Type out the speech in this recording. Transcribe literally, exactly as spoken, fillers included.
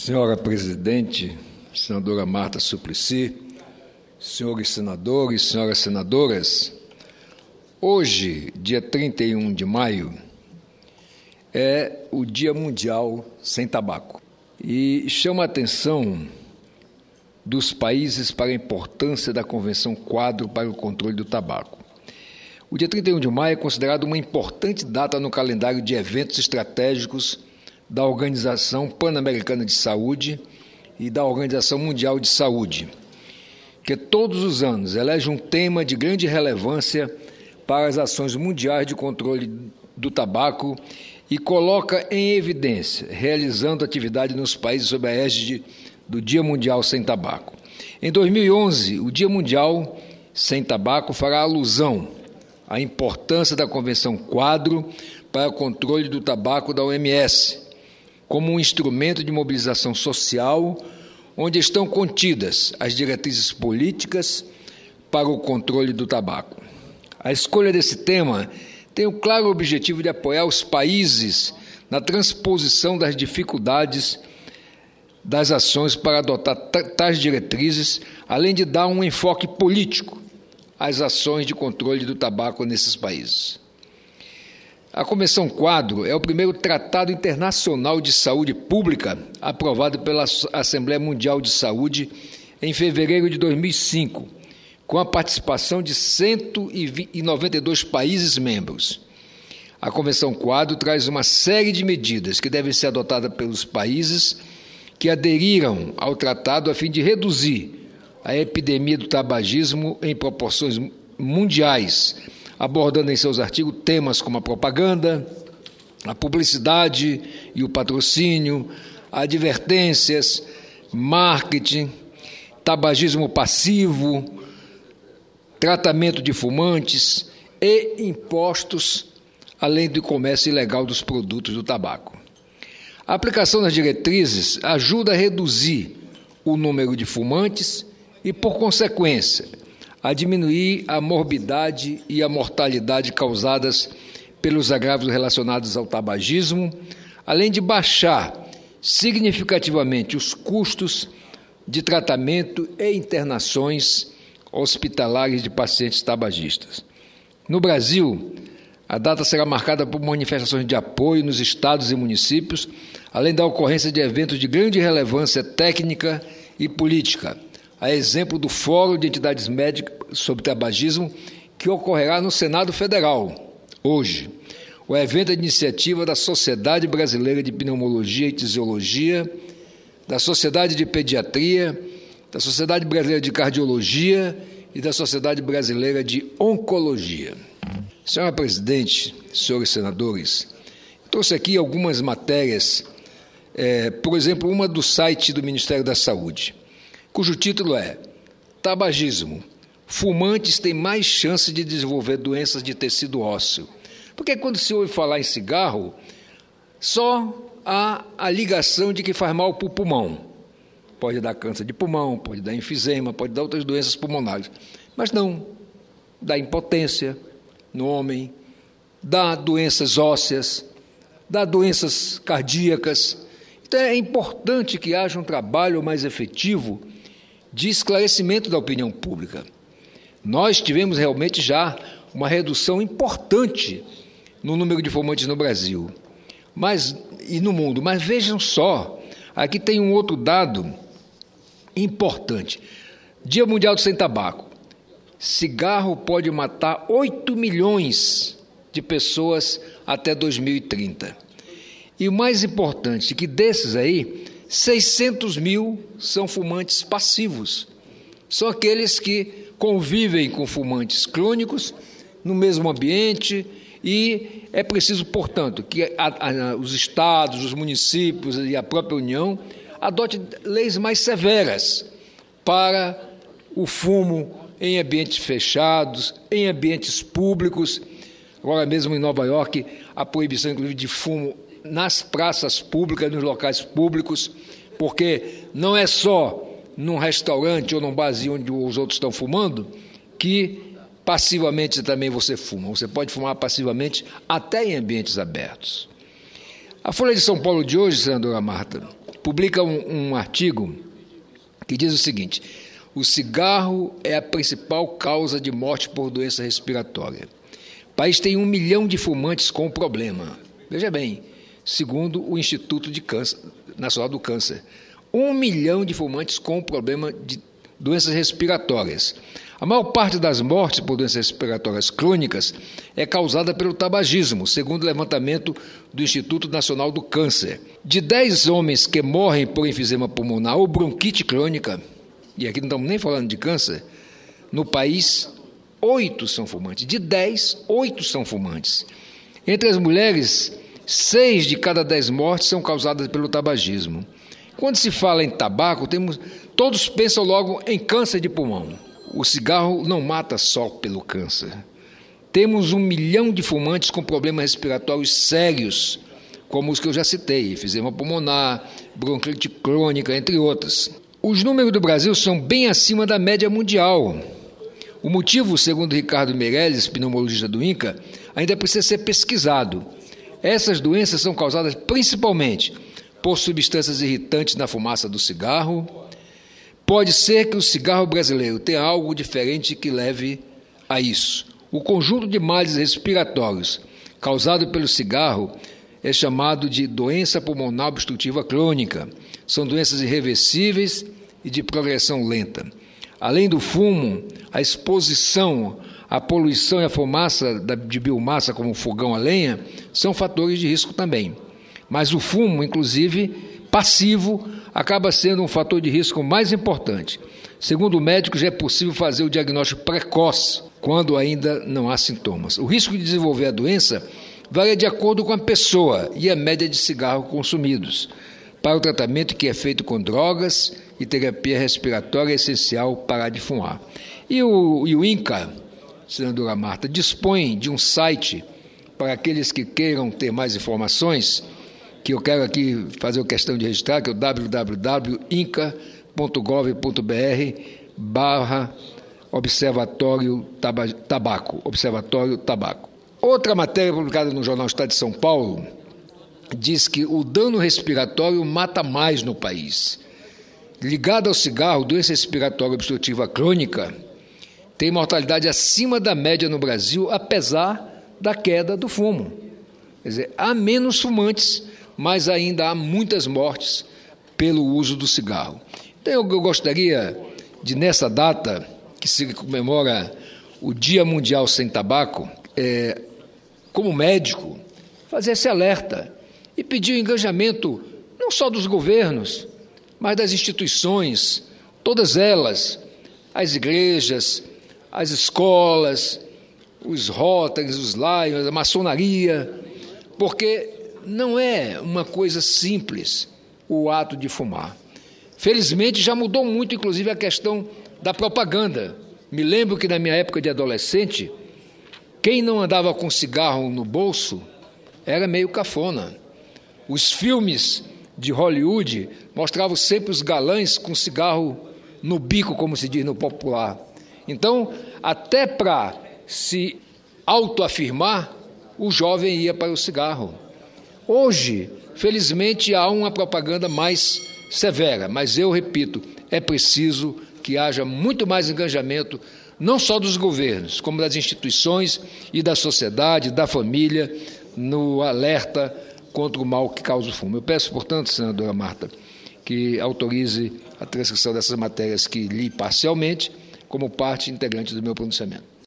Senhora Presidente, senadora Marta Suplicy, senhores senadores, senhoras senadoras, hoje, dia trinta e um de maio, é o Dia Mundial Sem Tabaco. E chama a atenção dos países para a importância da Convenção Quadro para o Controle do Tabaco. O dia trinta e um de maio é considerado uma importante data no calendário de eventos estratégicos da Organização Pan-Americana de Saúde e da Organização Mundial de Saúde, que todos os anos elege um tema de grande relevância para as ações mundiais de controle do tabaco e coloca em evidência, realizando atividade nos países sob a égide do Dia Mundial Sem Tabaco. Em dois mil e onze, o Dia Mundial Sem Tabaco fará alusão à importância da Convenção Quadro para o Controle do Tabaco da O M S, como um instrumento de mobilização social, onde estão contidas as diretrizes políticas para o controle do tabaco. A escolha desse tema tem o claro objetivo de apoiar os países na transposição das dificuldades das ações para adotar tais diretrizes, além de dar um enfoque político às ações de controle do tabaco nesses países. A Convenção Quadro é o primeiro tratado internacional de saúde pública aprovado pela Assembleia Mundial de Saúde em fevereiro de dois mil e cinco, com a participação de cento e noventa e dois países membros. A Convenção Quadro traz uma série de medidas que devem ser adotadas pelos países que aderiram ao tratado a fim de reduzir a epidemia do tabagismo em proporções mundiais, abordando em seus artigos temas como a propaganda, a publicidade e o patrocínio, advertências, marketing, tabagismo passivo, tratamento de fumantes e impostos, além do comércio ilegal dos produtos do tabaco. A aplicação das diretrizes ajuda a reduzir o número de fumantes e, por consequência, a diminuir a morbidade e a mortalidade causadas pelos agravos relacionados ao tabagismo, além de baixar significativamente os custos de tratamento e internações hospitalares de pacientes tabagistas. No Brasil, a data será marcada por manifestações de apoio nos estados e municípios, além da ocorrência de eventos de grande relevância técnica e política, a exemplo do Fórum de Entidades Médicas sobre Tabagismo, que ocorrerá no Senado Federal, hoje. O evento é de iniciativa da Sociedade Brasileira de Pneumologia e Tisiologia, da Sociedade de Pediatria, da Sociedade Brasileira de Cardiologia e da Sociedade Brasileira de Oncologia. Senhora Presidente, senhores senadores, trouxe aqui algumas matérias, é, por exemplo, uma do site do Ministério da Saúde, cujo título é Tabagismo. Fumantes têm mais chance de desenvolver doenças de tecido ósseo. Porque quando se ouve falar em cigarro, só há a ligação de que faz mal para o pulmão. Pode dar câncer de pulmão, pode dar enfisema, pode dar outras doenças pulmonares. Mas não, dá impotência no homem, dá doenças ósseas, dá doenças cardíacas. Então é importante que haja um trabalho mais efetivo de esclarecimento da opinião pública. Nós tivemos realmente já uma redução importante no número de fumantes no Brasil mas, e no mundo, mas vejam só, aqui tem um outro dado importante. Dia Mundial do Sem Tabaco. Cigarro pode matar oito milhões de pessoas até dois mil e trinta. E o mais importante é que desses aí, seiscentos mil são fumantes passivos. São aqueles que convivem com fumantes crônicos no mesmo ambiente e é preciso, portanto, que a, a, os estados, os municípios e a própria União adotem leis mais severas para o fumo em ambientes fechados, em ambientes públicos. Agora mesmo em Nova York, a proibição, inclusive, de fumo nas praças públicas, nos locais públicos, porque não é só num restaurante ou num barzinho onde os outros estão fumando que passivamente também você fuma. Você pode fumar passivamente até em ambientes abertos. A Folha de São Paulo de hoje, senadora Marta, publica um, um artigo que diz o seguinte: o cigarro é a principal causa de morte por doença respiratória. O país tem um milhão de fumantes com problema. Veja bem, segundo o Instituto de Câncer, Nacional do Câncer, um milhão de fumantes com problema de doenças respiratórias. A maior parte das mortes por doenças respiratórias crônicas é causada pelo tabagismo, segundo o levantamento do Instituto Nacional do Câncer. De dez homens que morrem por enfisema pulmonar ou bronquite crônica, e aqui não estamos nem falando de câncer, no país, oito são fumantes. De dez, oito são fumantes. Entre as mulheres, seis de cada dez mortes são causadas pelo tabagismo. Quando se fala em tabaco, temos, todos pensam logo em câncer de pulmão. O cigarro não mata só pelo câncer. Temos um milhão de fumantes com problemas respiratórios sérios, como os que eu já citei, enfisema pulmonar, bronquite crônica, entre outros. Os números do Brasil são bem acima da média mundial. O motivo, segundo Ricardo Meirelles, pneumologista do INCA, ainda precisa ser pesquisado. Essas doenças são causadas principalmente por substâncias irritantes na fumaça do cigarro. Pode ser que o cigarro brasileiro tenha algo diferente que leve a isso. O conjunto de males respiratórios causado pelo cigarro é chamado de doença pulmonar obstrutiva crônica. São doenças irreversíveis e de progressão lenta. Além do fumo, a exposição à poluição e à fumaça de biomassa, como fogão a lenha, são fatores de risco também. Mas o fumo, inclusive passivo, acaba sendo um fator de risco mais importante. Segundo o médico, já é possível fazer o diagnóstico precoce, quando ainda não há sintomas. O risco de desenvolver a doença varia de acordo com a pessoa e a média de cigarros consumidos. Para o tratamento que é feito com drogas e terapia respiratória é essencial parar de fumar. E o, e o INCA, senadora Marta, dispõe de um site para aqueles que queiram ter mais informações, que eu quero aqui fazer questão de registrar, que é o w w w ponto inca ponto gov ponto b r barra Observatório Tabaco, Observatório Tabaco. Outra matéria publicada no jornal Estado de São Paulo diz que o dano respiratório mata mais no país. Ligado ao cigarro, doença respiratória obstrutiva crônica tem mortalidade acima da média no Brasil, apesar da queda do fumo. Quer dizer, há menos fumantes, mas ainda há muitas mortes pelo uso do cigarro. Então eu gostaria de, nessa data, que se comemora o Dia Mundial Sem Tabaco, é, como médico, fazer esse alerta e pedir o engajamento não só dos governos, mas das instituições, todas elas, as igrejas, as escolas, os Rotaries, os Lions, a maçonaria, porque não é uma coisa simples o ato de fumar. Felizmente já mudou muito, inclusive, a questão da propaganda. Me lembro que na minha época de adolescente, quem não andava com cigarro no bolso era meio cafona. Os filmes de Hollywood mostravam sempre os galãs com cigarro no bico, como se diz no popular. Então, até para se autoafirmar, o jovem ia para o cigarro. Hoje, felizmente, há uma propaganda mais severa, mas eu repito, é preciso que haja muito mais engajamento, não só dos governos, como das instituições e da sociedade, da família, no alerta contra o mal que causa o fumo. Eu peço, portanto, senadora Marta, que autorize a transcrição dessas matérias que li parcialmente, como parte integrante do meu pronunciamento.